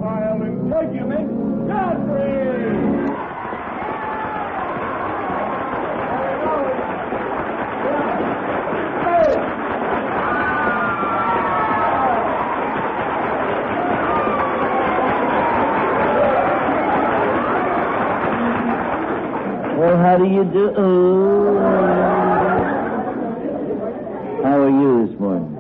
While integument, Godfrey! Well, how do you do? How are you this morning?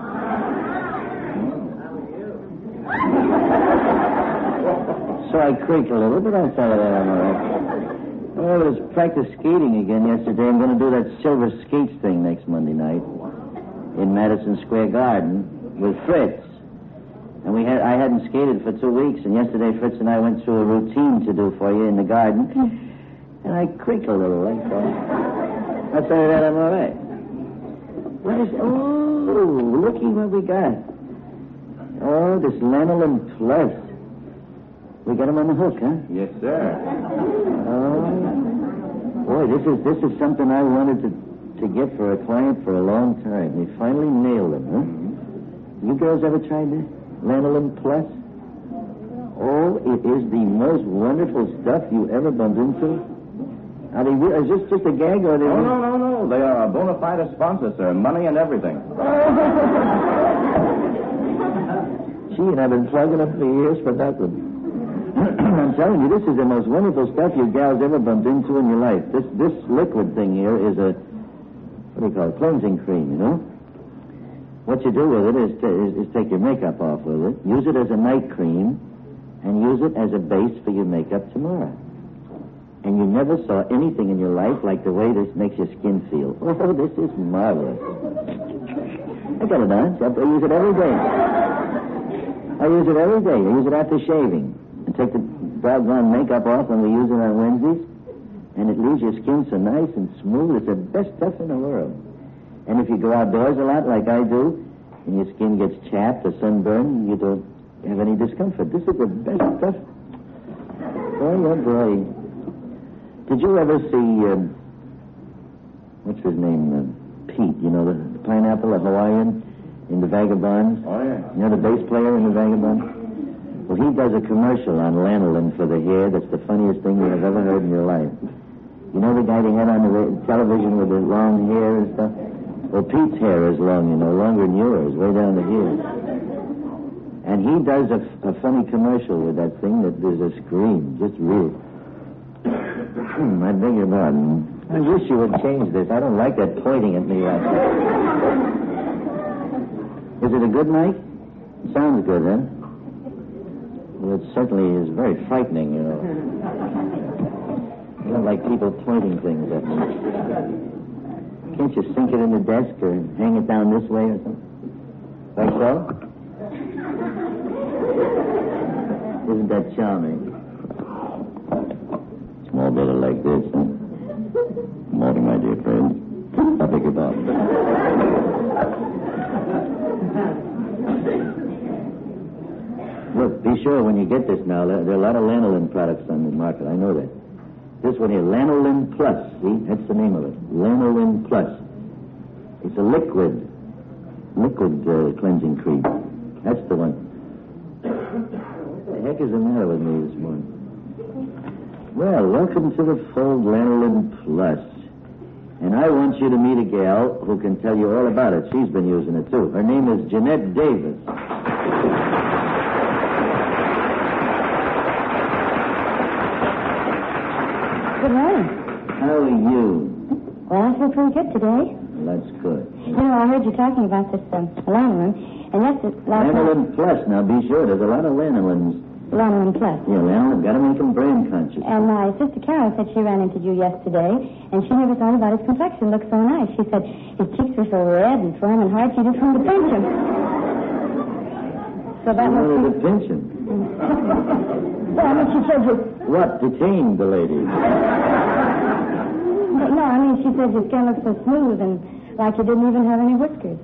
So I creak a little, but outside of that, I'm all right. Well, I was practice skating again yesterday. I'm going to do that silver skates thing next Monday night in Madison Square Garden with Fritz. And I hadn't skated for 2 weeks, and yesterday Fritz and I went through a routine to do for you in the garden. And I creak a little like that. Outside of that, I'm all right. What is... Oh, looky what we got. Oh, this Lanolin Plus. We got him on the hook, huh? Yes, sir. Oh, boy, this is something I wanted to get for a client for a long time. We finally nailed him, huh? Mm-hmm. You girls ever tried this? Lanolin Plus? Oh, it is the most wonderful stuff you ever bumped into. Are they, is this just a gag or are they... No. They are a bona fide sponsor, sir. Money and everything. Gee, and I've been plugging up for years for nothing. I'm telling you, this is the most wonderful stuff you gals ever bumped into in your life. This liquid thing here is a, what do you call it, cleansing cream, you know? What you do with it is take your makeup off with it, use it as a night cream, and use it as a base for your makeup tomorrow. And you never saw anything in your life like the way this makes your skin feel. Oh, this is marvelous. I got it on. I use it every day. I use it after shaving. And take the doggone makeup off when we use it on Wednesdays. And it leaves your skin so nice and smooth. It's the best stuff in the world. And if you go outdoors a lot like I do, and your skin gets chapped or sunburned, you don't have any discomfort. This is the best stuff. Boy, oh boy. Did you ever see, what's his name, Pete, you know, the pineapple, the Hawaiian, in The Vagabonds? Oh, yeah. You know the bass player in The Vagabonds? Well, he does a commercial on lanolin for the hair that's the funniest thing you have ever heard in your life. You know the guy they had on the television with the long hair and stuff? Well, Pete's hair is long, you know, longer than yours, way down to here. And he does a funny commercial with that thing that there's a scream, just real. I beg your pardon. I wish you would change this. I don't like that pointing at me like that. Is it a good night? Sounds good, huh? Well, it certainly is very frightening, you know. I don't like people pointing things at me. Can't you sink it in the desk or hang it down this way or something? Like so? Isn't that charming? Small brother like this, huh? Morning, my dear friend. I beg your pardon. Look, be sure when you get this now, there are a lot of lanolin products on the market. I know that. This one here, Lanolin Plus. See, that's the name of it. Lanolin Plus. It's a liquid cleansing cream. That's the one. What the heck is the matter with me this morning? Well, welcome to the Fold Lanolin Plus. And I want you to meet a gal who can tell you all about it. She's been using it, too. Her name is Jeanette Davis. Good morning. How are you? Well, I feel pretty good today. Well, that's good. You know, I heard you talking about this lanolin, and last Lanolin Plus. Now, be sure, there's a lot of lanolins. Lanolin Plus. Yeah, lanolin. Got to make them brand conscious. And my sister Carol said she ran into you yesterday, and she never thought about his complexion. Looked so nice. She said his cheeks were so red and firm and hard, she just wanted to pinch him. So that must be... to pinch him? Well, I mean, she said you... What? Detained the lady? No, I mean, she said your skin looked so smooth and like you didn't even have any whiskers.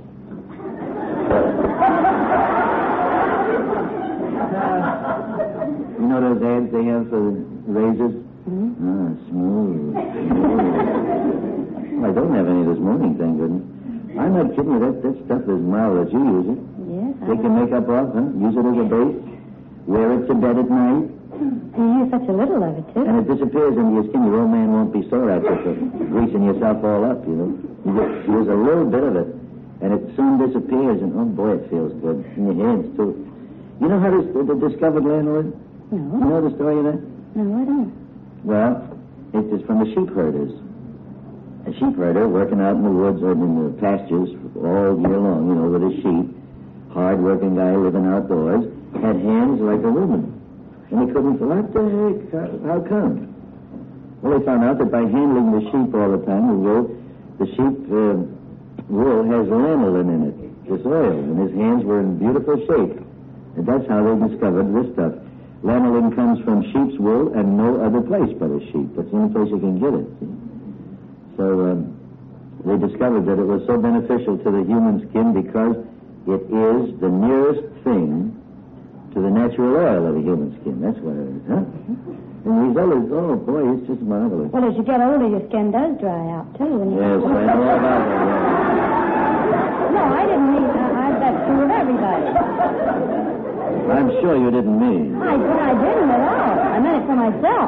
You know those ads they have for razors? Mm-hmm. Ah, smooth. Well, I don't have any this morning, thank goodness. I'm not kidding you. That stuff is marvelous. You use it. Yes. Take your makeup off, huh? Use it as a base. wear it to bed at night, You use such a little of it, too. and it disappears into your skin. Your old man won't be sore after greasing yourself all up, you know. You just use a little bit of it, and it soon disappears, and oh boy, it feels good. In your hands, too. You know how they discovered lanolin? No. You know the story of that? No, I don't. Well, it is from the sheep herders. A sheep herder working out in the woods or in the pastures all year long, you know, with his sheep, hard-working guy living outdoors, had hands like a woman. And he couldn't, what the heck, how come? Well, they found out that by handling the sheep all the time, the sheep wool has lanolin in it, this oil, and his hands were in beautiful shape. And that's how they discovered this stuff. Lanolin comes from sheep's wool and no other place but a sheep. That's the only place you can get it. See? So they discovered that it was so beneficial to the human skin because it is the nearest thing to the natural oil of the human skin. That's what it is, huh? And these others, oh boy, it's just marvelous. Well, as you get older, your skin does dry out, too. Yes, I know all about that. No, I didn't mean that's true of everybody. I'm sure you didn't mean. I didn't at all. I meant it for myself.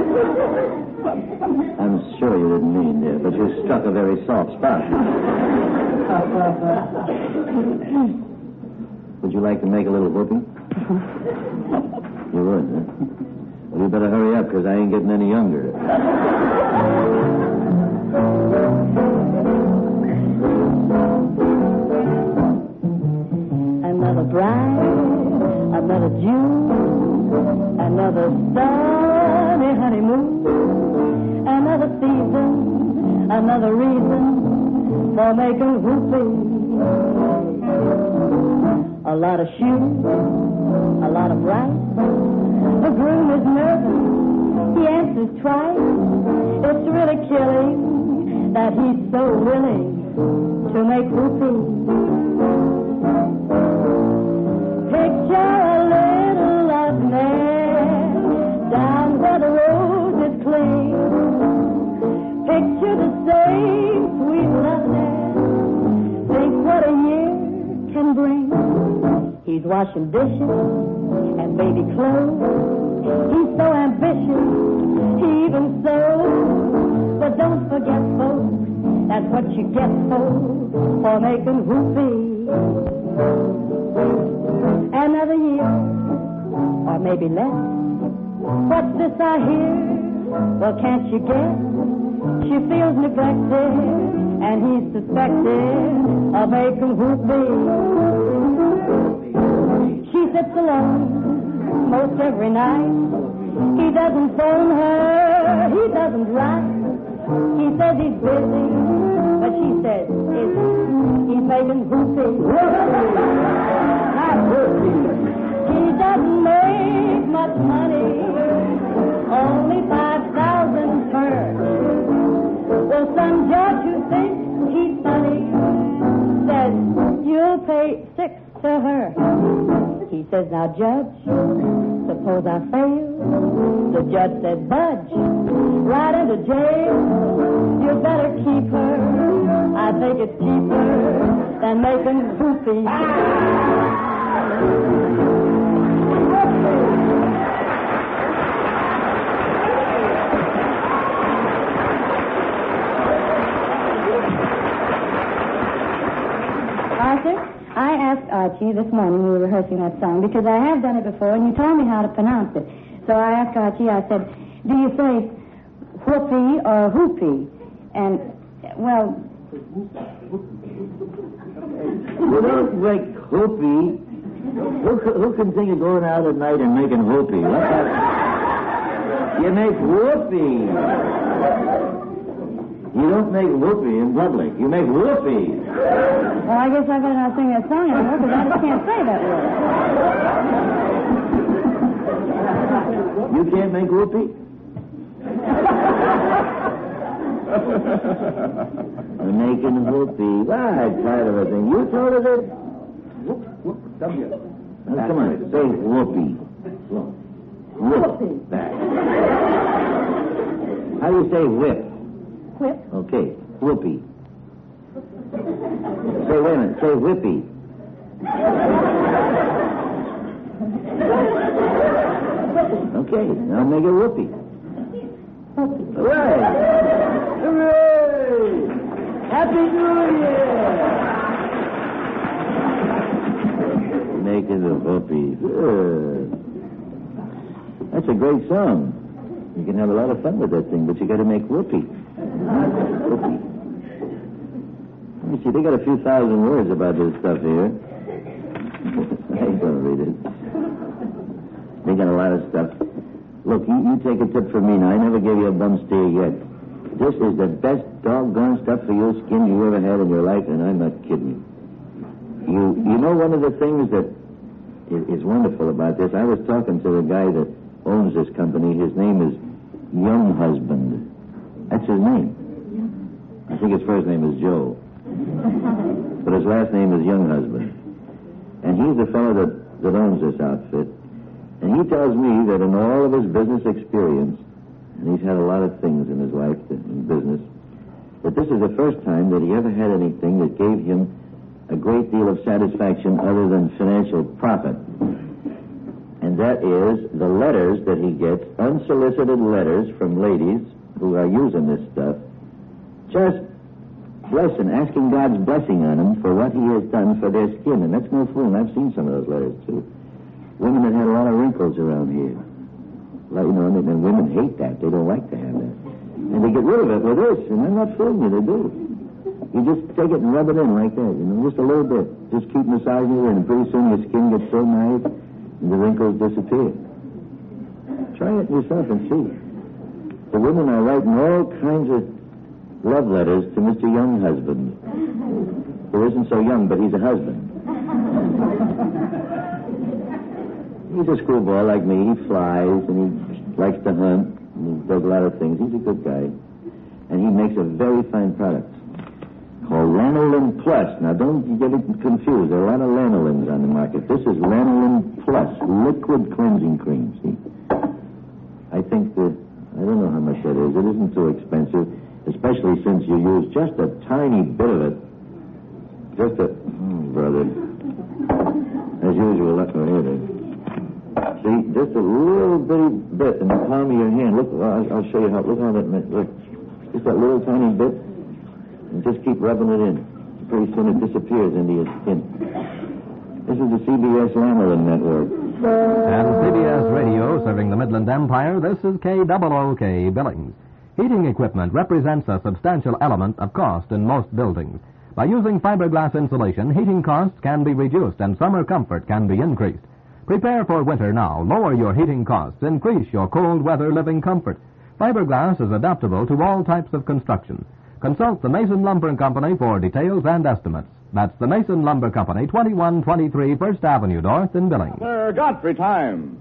I'm sure you didn't mean, dear, but you struck a very soft spot. Would you like to make a little whoopee? You would, huh? Well, you better hurry up, because I ain't getting any younger. Another bride, another June, another sunny honeymoon, another season, another reason for making whoopee. A lot of shoes, a lot of rice. The groom is nervous, he answers twice. It's really killing that he's so willing to make whoopee. Picture a little love man down where the road is clean. Picture the same sweet love man. Think what a year can bring. He's washing dishes and baby clothes. He's so ambitious, he even sews. But don't forget, folks, that's what you get, for making whoopee. Another year, or maybe less. What's this I hear? Well, can't you guess? She feels neglected, and he's suspected of making whoopee. She sits alone most every night. He doesn't phone her, he doesn't write. He says he's busy, but she says he's making whoopee. He doesn't make much money, only 5,000 per. Well, some judge who thinks he's funny says you'll pay 6 to her. He says, now, Judge, suppose I fail. The judge says, budge, right into jail. You better keep her. I think it's cheaper than making whoopee. Arthur, I asked Archie this morning we were rehearsing that song because I have done it before and you told me how to pronounce it. So I asked Archie, I said, do you say whoopee or whoopee? And, well... You don't make whoopee. Who can think of going out at night and making whoopee? You make whoopee. You don't make whoopee in public. You make whoopee. Well, I guess I better not sing that song anymore because I just can't say that word. You can't make whoopee? You're making whoopee. Well, I tried everything. You told us it? Now, come on, say whoopee. Whoopee. How do you say whip? Whip? Okay, whoopee. Say, wait a minute, say whippy. Okay, now make it whoopee. Hooray! Hooray! Happy New Year! Make it a whoopee. Good. That's a great song. You can have a lot of fun with that thing, but you got to make whoopee. Whoopee. Let me see, they got a few thousand words about this stuff here. I ain't gonna read it. They got a lot of stuff. Look, you take a tip from me now. I never gave you a bum steer yet. This is the best doggone stuff for your skin you ever had in your life, and I'm not kidding you. You know one of the things that is wonderful about this? I was talking to the guy that owns this company. His name is Young Husband. That's his name. I think his first name is Joe. But his last name is Young Husband. And he's the fellow that owns this outfit. And he tells me that in all of his business experience, and he's had a lot of things in his life in business, that this is the first time that he ever had anything that gave him a great deal of satisfaction other than financial profit. And that is the letters that he gets, unsolicited letters from ladies who are using this stuff, just asking God's blessing on them for what he has done for their skin. And that's no fooling. I've seen some of those letters, too. Women that had a lot of wrinkles around here. Like, you know, and women hate that. They don't like to have that. And they get rid of it with this, and I'm not fooling you, they do. You just take it and rub it in like that, you know, just a little bit. Just keep massaging it, and pretty soon your skin gets so nice, and the wrinkles disappear. Try it yourself and see. The women are writing all kinds of love letters to Mr. Young Husband, who isn't so young, but he's a husband. He's a screwball like me. He flies, and he likes to hunt, and he does a lot of things. He's a good guy. And he makes a very fine product called Lanolin Plus. Now, don't get it confused. There are a lot of lanolins on the market. This is Lanolin Plus, liquid cleansing cream, see? I think that, I don't know how much that is. It isn't too expensive, especially since you use just a tiny bit of it. Just a, brother. As usual, here it is. See, just a little bitty bit in the palm of your hand. Look, I'll show you how. Look how that. Look, just that little tiny bit, and just keep rubbing it in. Pretty soon it disappears into your skin. This is the CBS Lanolin Network. And CBS Radio, serving the Midland Empire. This is KOOK Billings. Heating equipment represents a substantial element of cost in most buildings. By using fiberglass insulation, heating costs can be reduced and summer comfort can be increased. Prepare for winter now. Lower your heating costs. Increase your cold weather living comfort. Fiberglass is adaptable to all types of construction. Consult the Mason Lumber Company for details and estimates. That's the Mason Lumber Company, 2123 First Avenue North in Billings. Sir Godfrey time.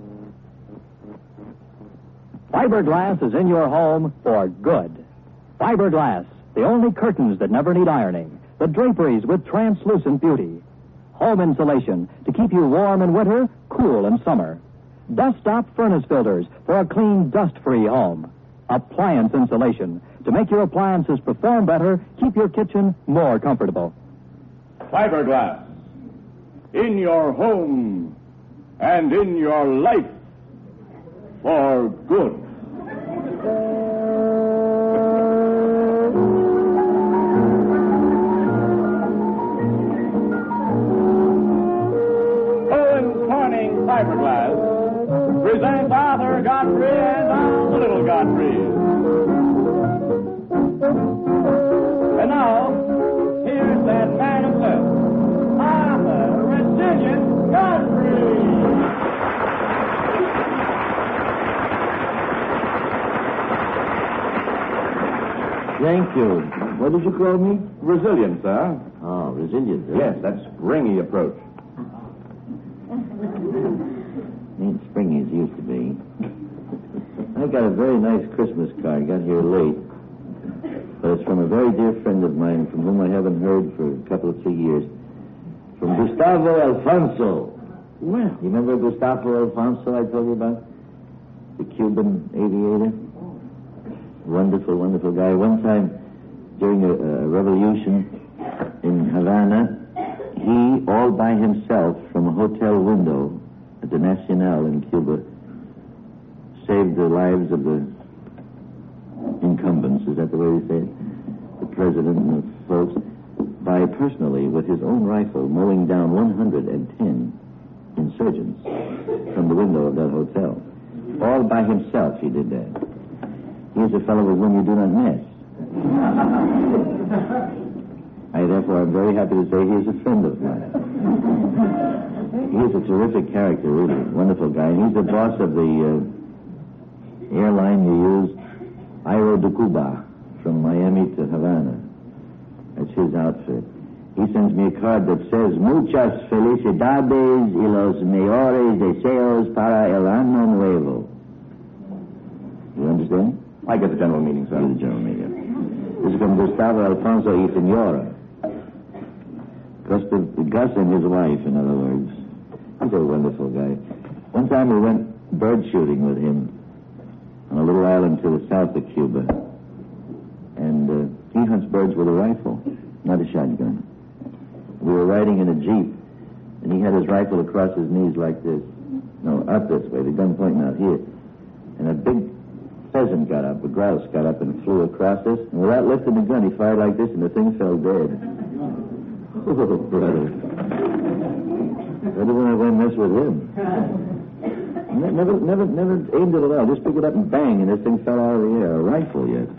Fiberglass is in your home for good. Fiberglass, the only curtains that never need ironing. The draperies with translucent beauty. Home insulation to keep you warm in winter, cool in summer. Dust-stop furnace filters for a clean, dust-free home. Appliance insulation to make your appliances perform better, keep your kitchen more comfortable. Fiberglass. In your home and in your life for good. Fiberglass presents Arthur Godfrey and the Little Godfrey. And now, here's that man himself, Arthur Resilient Godfrey. Thank you. What did you call me? Resilient, sir. Oh, resilient. Yes, that's springy approach. Ain't springy as it used to be. I got a very nice Christmas card. Got here late. But it's from a very dear friend of mine from whom I haven't heard for a couple of 3 years. From Gustavo Alfonso. Well, you remember Gustavo Alfonso I told you about? The Cuban aviator? Wonderful, wonderful guy. One time, during a revolution in Havana, he, all by himself, from a hotel window at the Nacional in Cuba, saved the lives of the incumbents, is that the way they say it? The president and the folks, by personally, with his own rifle, mowing down 110 insurgents from the window of that hotel. All by himself he did that. He is a fellow with whom you do not mess. I therefore am very happy to say he is a friend of mine. He is a terrific character, really. Wonderful guy. He's the boss of the airline you use, Aero de Cuba, from Miami to Havana. That's his outfit. He sends me a card that says, Muchas felicidades y los mejores deseos para el año nuevo. You understand? I get the general meaning, sir. The general meaning. This is from Gustavo Alfonso y Senora. Gus and his wife, in other words. He's a wonderful guy. One time we went bird shooting with him on a little island to the south of Cuba. And he hunts birds with a rifle, not a shotgun. We were riding in a Jeep, and he had his rifle across his knees like this. No, up this way, the gun pointing out here. And a big pheasant got up, a grouse got up and flew across us. And without lifting the gun, he fired like this, and the thing fell dead. Oh, brother. Better when I went mess with him. Never aimed it at all. Just picked it up and bang, and this thing fell out of the air. A rifle yet.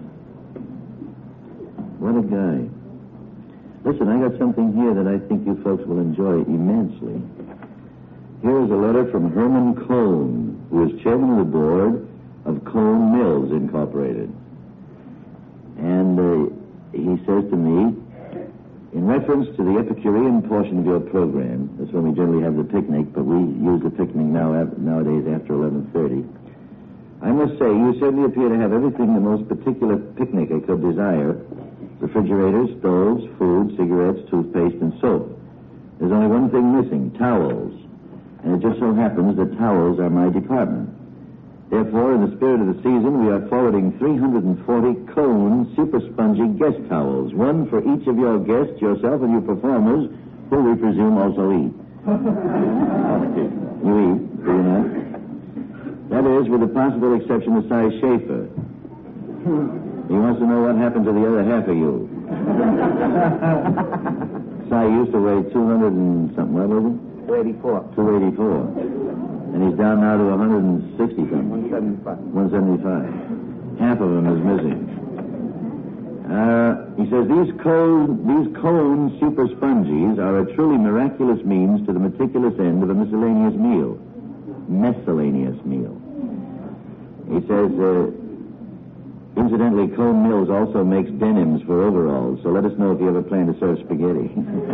What a guy. Listen, I got something here that I think you folks will enjoy immensely. Here is a letter from Herman Cohn, who is chairman of the board of Cohn Mills Incorporated. And he says to me, in reference to the Epicurean portion of your program, that's when we generally have the picnic, but we use the picnic nowadays after 11:30. I must say, you certainly appear to have everything the most particular picnic I could desire. Refrigerators, stoves, food, cigarettes, toothpaste, and soap. There's only one thing missing, towels. And it just so happens that towels are my department. Therefore, in the spirit of the season, we are forwarding 340 Cone super spongy guest towels, one for each of your guests, yourself, and your performers, who we presume also eat. You eat, do you not? That is, with the possible exception of Cy Schaefer. He wants to know what happened to the other half of you. Cy used to weigh 200 and something, what was it? 284. 284. And he's down now to 160 something. 175. Half of him is missing. He says, these cone super spongies are a truly miraculous means to the meticulous end of a miscellaneous meal. He says, incidentally, Cone Mills also makes denims for overalls, so let us know if you ever plan to serve spaghetti.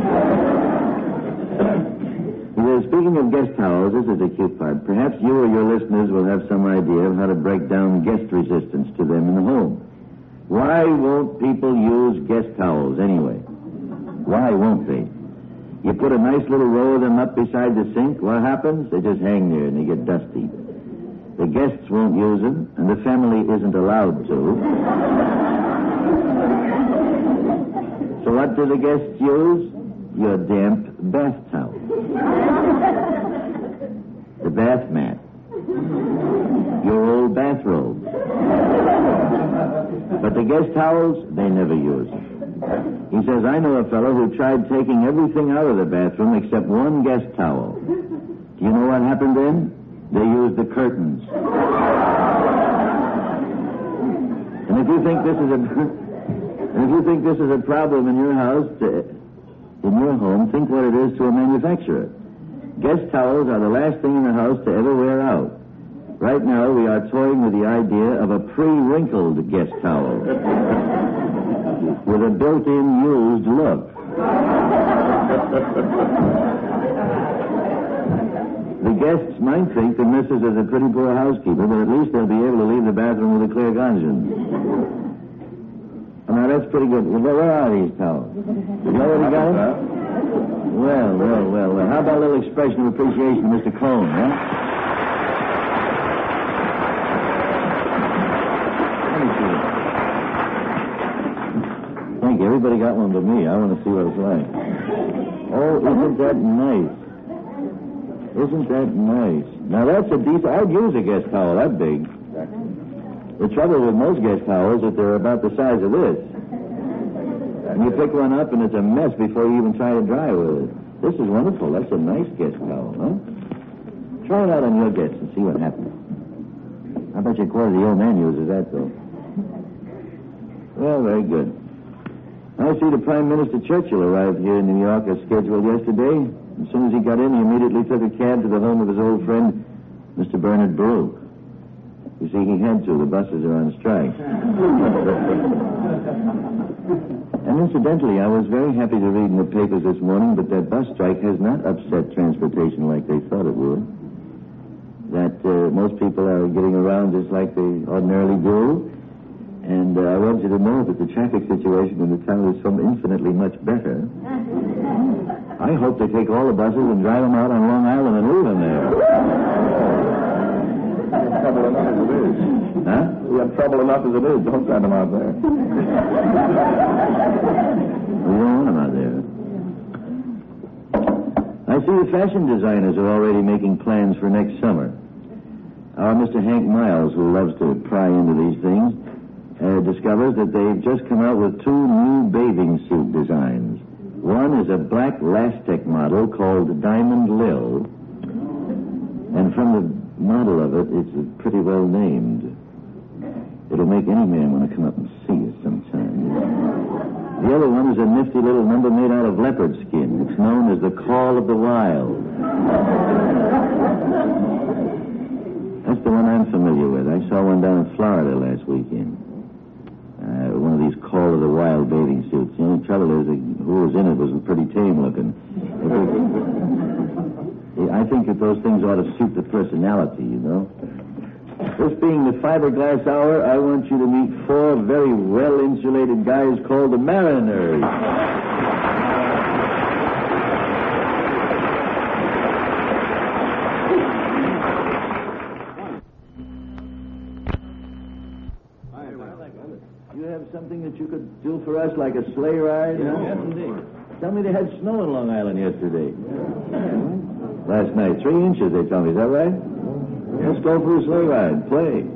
He says, speaking of guest towels, this is a cute part. Perhaps you or your listeners will have some idea of how to break down guest resistance to them in the home. Why won't people use guest towels anyway? Why won't they? You put a nice little row of them up beside the sink, what happens? They just hang there and they get dusty. The guests won't use them, and the family isn't allowed to. So what do the guests use? Your damp bath towel. The bath mat. Your old bathrobe. But the guest towels, they never use. He says, I know a fellow who tried taking everything out of the bathroom except one guest towel. Do you know what happened then? They used the curtains. And if you think this is a problem in your house, in your home, think what it is to a manufacturer. Guest towels are the last thing in the house to ever wear out. Right now, we are toying with the idea of a pre-wrinkled guest towel with a built-in used look. The guests might think the missus is a pretty poor housekeeper, but at least they'll be able to leave the bathroom with a clear conscience. Now, that's pretty good. Where are these towels? You know what he got? Well. How about a little expression of appreciation to Mr. Cohn, huh? Thank you. Everybody got one but me. I want to see what it's like. Oh, isn't that nice? Isn't that nice? Now, that's a decent... I'd use a guest towel that big. The trouble with most guest towels is that they're about the size of this. And you pick one up and it's a mess before you even try to dry with it. This is wonderful. That's a nice guest towel, huh? Try it out on your guests and see what happens. I bet you a quarter of the old man uses that, though. Well, very good. I see the Prime Minister Churchill arrived here in New York as scheduled yesterday. As soon as he got in, he immediately took a cab to the home of his old friend, Mr. Bernard Baruch. You see, he had to. The buses are on strike. And incidentally, I was very happy to read in the papers this morning that bus strike has not upset transportation like they thought it would. That most people are getting around just like they ordinarily do. And I want you to know that the traffic situation in the town is so infinitely much better. I hope they take all the buses and drive them out on Long Island and leave them there. We have trouble enough as it is. Huh? We have trouble enough as it is. Don't send them out there. We don't want them out there. I see the fashion designers are already making plans for next summer. Our Mr. Hank Miles, who loves to pry into these things, discovers that they've just come out with 2 new bathing suit designs. One is a black Lastec model called Diamond Lil. And from the model of it, it's pretty well named. It'll make any man want to come up and see us sometime. The other one is a nifty little number made out of leopard skin. It's known as the Call of the Wild. That's the one I'm familiar with. I saw one down in Florida last weekend. One of these Call of the Wild bathing suits. The only trouble is that who was in it was pretty tame looking. I think that those things ought to suit the personality, you know. This being the fiberglass hour, I want you to meet 4 very well-insulated guys called the Mariners. You have something that you could do for us, like a sleigh ride? Yes, indeed. Tell me they had snow in Long Island yesterday. Last night, 3 inches, they tell me. Is that right? Let's go for a sleigh ride. Play.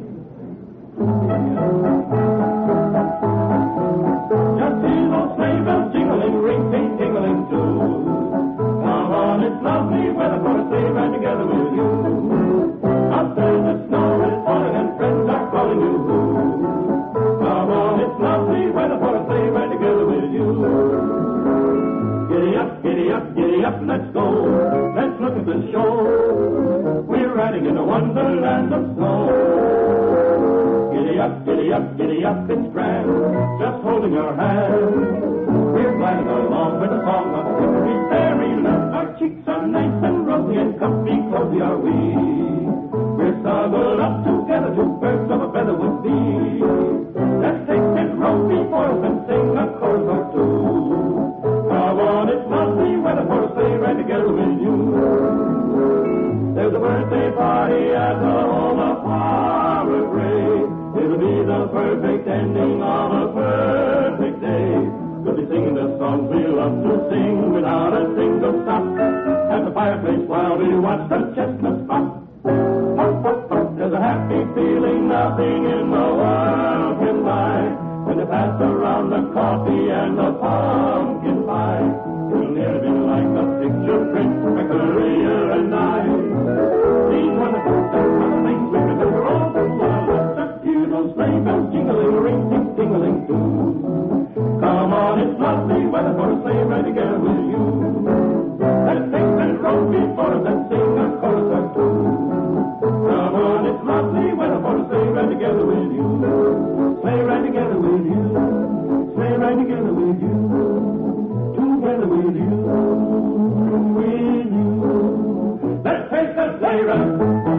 Just hear those sleigh bells jingling, ring, ting, tingling too. Come on, it's lovely weather for a sleigh ride together with you. Out there the snow is falling and friends are calling you. Come on, it's lovely weather for a sleigh ride together with you. Giddy up, giddy up, giddy up, let's go. Let's look at the show. We're riding in a wonderland of snow. Giddy up, giddy up, giddy up, it's grand. Just holding your hand. We're gliding along with a song of victory, fairyland. Our cheeks are nice and rosy and comfy, cozy are we. We're snuggled up together, 2 birds of a feather would be. Let's take and roll before us and sing a chorus or 2. Come on, it's lovely weather for a sleigh ride together with you. There's a birthday party at the home of Farmer Gray. It'll be the perfect ending of a perfect day. We'll be singing the songs we love to sing without a single stop. At the fireplace while we watch the chestnuts pop. Pop, pop, pop. There's a happy feeling nothing in the world can buy. When they pass around the coffee and the pumpkin pie. It'll nearly be like a picture print by Currier and I. These wonderful things we can do for all the world. Let's just hear those sleigh bells jingling, ring, ting, tingling too. Come on, it's lovely weather for a sleigh ride together with you. Let's take that road before us and sing a chorus or 2. Come on, it's lovely weather for a sleigh ride together with you. Sleigh ride together with you. Sleigh ride together with you. Together with you. With you. Let's take the sleigh ride.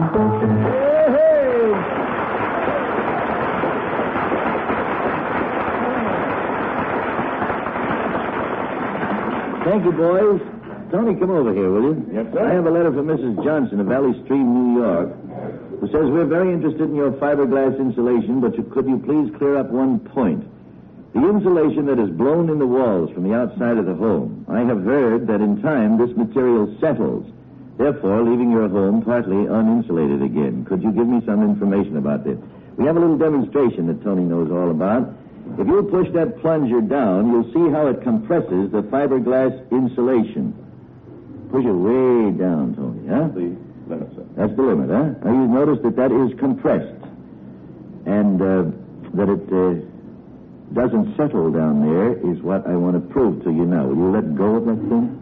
Hey! Thank you, boys. Tony, come over here, will you? Yes, sir. I have a letter from Mrs. Johnson of Valley Stream, New York, who says we're very interested in your fiberglass insulation, but could you please clear up one point? The insulation that is blown in the walls from the outside of the home. I have heard that in time this material settles. therefore leaving your home partly uninsulated again. Could you give me some information about this? We have a little demonstration that Tony knows all about. If you push that plunger down, you'll see how it compresses the fiberglass insulation. Push it way down, Tony, huh? The limit, sir. That's the limit, huh? Now, you notice that is compressed. And that it doesn't settle down there is what I want to prove to you now. Will you let go of that thing?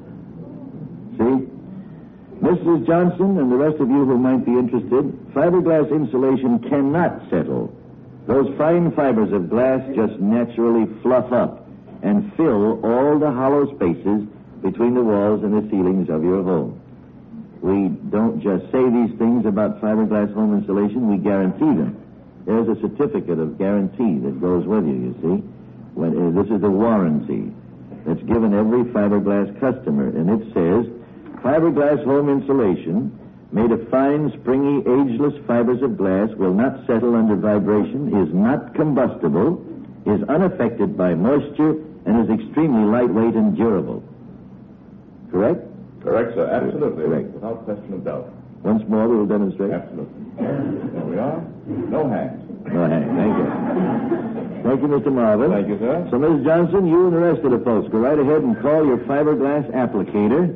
See? Mrs. Johnson and the rest of you who might be interested, fiberglass insulation cannot settle. Those fine fibers of glass just naturally fluff up and fill all the hollow spaces between the walls and the ceilings of your home. We don't just say these things about fiberglass home insulation, we guarantee them. There's a certificate of guarantee that goes with you, see. This is a warranty that's given every fiberglass customer, and it says, fiberglass home insulation made of fine, springy, ageless fibers of glass will not settle under vibration, is not combustible, is unaffected by moisture, and is extremely lightweight and durable. Correct? Correct, sir. Absolutely. Correct. Without question of doubt. Once more, we will demonstrate. Absolutely. There we are. No hands. No, thank you. Thank you, Mr. Marvin. Thank you, sir. So, Mrs. Johnson, you and the rest of the folks, go right ahead and call your fiberglass applicator.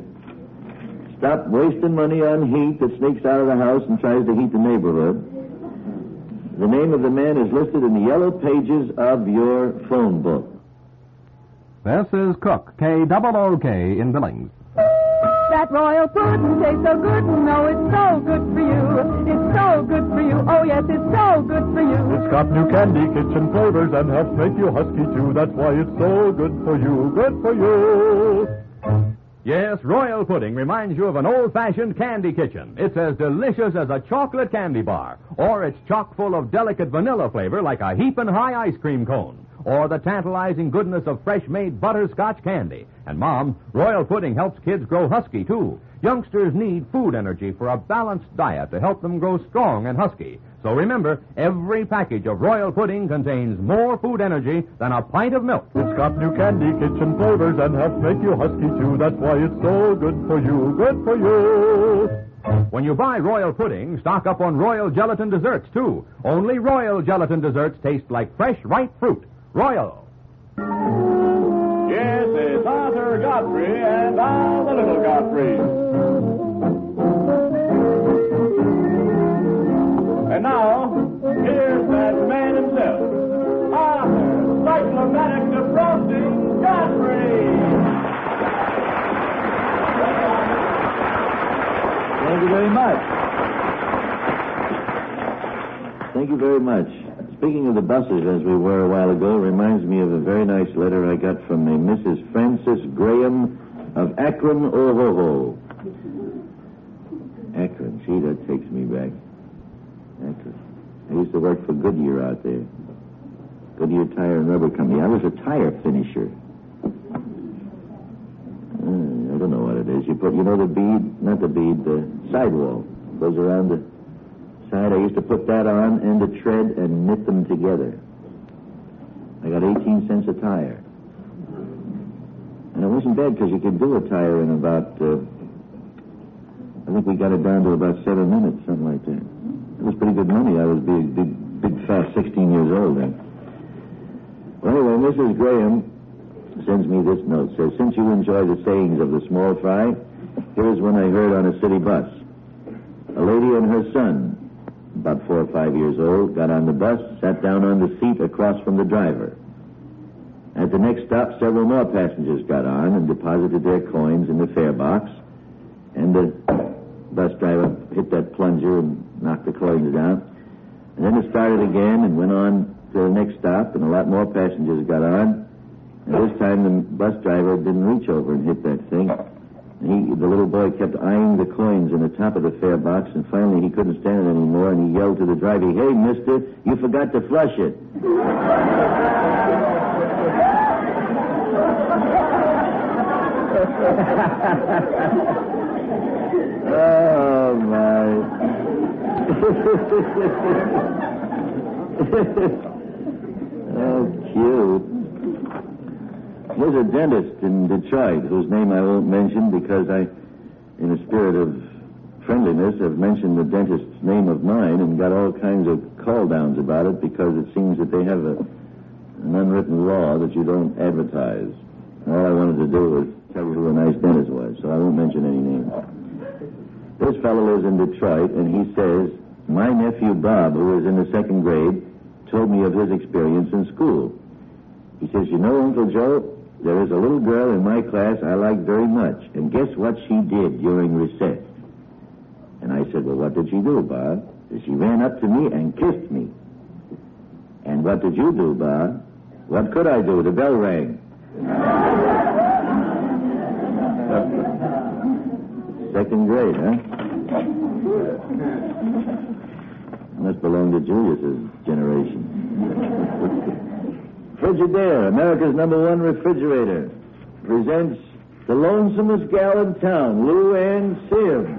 Stop wasting money on heat that sneaks out of the house and tries to heat the neighborhood. The name of the man is listed in the yellow pages of your phone book. This is Cook, K-O-O-K, in Billings. That royal pudding tastes so good, no, it's so good for you. It's so good for you, oh yes, it's so good for you. It's got new candy kitchen flavors and helps make you husky too. That's why it's so good for you, good for you. Yes, Royal Pudding reminds you of an old-fashioned candy kitchen. It's as delicious as a chocolate candy bar, or it's chock full of delicate vanilla flavor like a heapin' high ice cream cone, or the tantalizing goodness of fresh-made butterscotch candy. And, Mom, Royal Pudding helps kids grow husky, too. Youngsters need food energy for a balanced diet to help them grow strong and husky. So remember, every package of Royal Pudding contains more food energy than a pint of milk. It's got new candy kitchen flavors and helps make you husky too. That's why it's so good for you, good for you. When you buy Royal Pudding, stock up on Royal Gelatin Desserts, too. Only Royal Gelatin Desserts taste like fresh, ripe fruit. Royal. Yes, it's Arthur Godfrey and all the little Godfreys. And now, here's that man himself, Arthur Cyclomatic Defrosting Godfrey. Thank you very much. Thank you very much. Speaking of the buses, as we were a while ago, reminds me of a very nice letter I got from a Mrs. Frances Graham of Akron, Ohoho. Akron, gee, that takes me back. Akron. I used to work for Goodyear out there. Goodyear Tire and Rubber Company. I was a tire finisher. I don't know what it is. You know the bead, not the bead, the sidewall. Goes around the side. I used to put that on and the tread and knit them together. I got 18 cents a tire. And it wasn't bad because you could do a tire in about, I think we got it down to about 7 minutes, something like that. It was pretty good money. I was big fat 16 years old then. Well, anyway, Mrs. Graham sends me this note. Says, since you enjoy the sayings of the small fry, here's one I heard on a city bus. A lady and her son, about 4 or 5 years old, got on the bus, sat down on the seat across from the driver. At the next stop, several more passengers got on and deposited their coins in the fare box. And the bus driver hit that plunger and knocked the coins down. And then it started again and went on to the next stop, and a lot more passengers got on. And this time the bus driver didn't reach over and hit that thing. The little boy kept eyeing the coins in the top of the fare box, and finally he couldn't stand it anymore, and he yelled to the driver, hey, mister, you forgot to flush it. Oh, my. Oh, cute. There's a dentist in Detroit whose name I won't mention because in a spirit of friendliness, have mentioned the dentist's name of mine and got all kinds of call-downs about it because it seems that they have an unwritten law that you don't advertise. And all I wanted to do was tell you who a nice dentist was, so I won't mention any names. This fellow lives in Detroit, and he says, my nephew Bob, who is in the 2nd grade, told me of his experience in school. He says, you know, Uncle Joe, there is a little girl in my class I like very much, and guess what she did during recess? And I said, well, what did she do, Bob? She ran up to me and kissed me. And what did you do, Bob? What could I do? The bell rang. 2nd grade, huh? Must belong to Julius's generation. Frigidaire, America's #1 refrigerator, presents the lonesomest gal in town, Lou Ann Sims.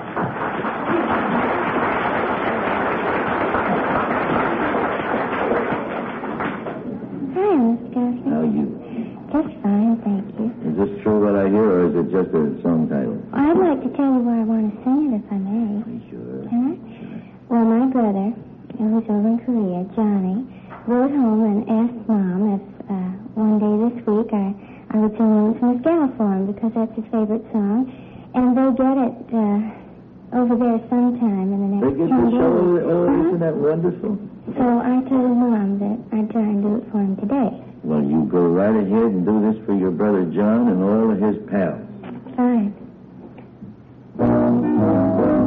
Hi, Mr. Gussie. How are you? Just fine, thank you. Is this true what I hear, or is it just a song title? I'd like to tell you where I want to sing it, if I may. Sure. Can I? Well, my brother, who's over in Korea, Johnny, wrote home and asked Mom if one day this week I would sing Lonesome's Gal for him because that's his favorite song. And they get it over there sometime in the They next get 10 the days. show, isn't that wonderful? So I told Mom that I'd try and do it for him today. Well, you go right ahead and do this for your brother John and all of his pals. Fine.